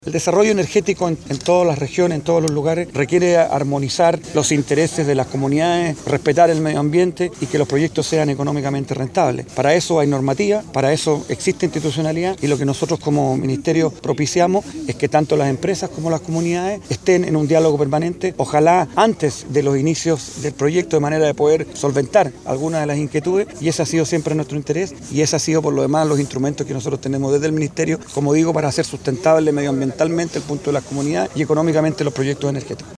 El desarrollo energético en todas las regiones, en todos los lugares, requiere armonizar los intereses de las comunidades, respetar el medio ambiente y que los proyectos sean económicamente rentables. Para eso hay normativa, para eso existe institucionalidad y lo que nosotros como ministerio propiciamos es que tanto las empresas como las comunidades estén en un diálogo permanente, ojalá antes de los inicios del proyecto, de manera de poder solventar algunas de las inquietudes, y ese ha sido siempre nuestro interés y ese ha sido por lo demás los instrumentos que nosotros tenemos desde el ministerio, como digo, para hacer sustentable medioambientalmente el punto de las comunidades y económicamente los proyectos energéticos.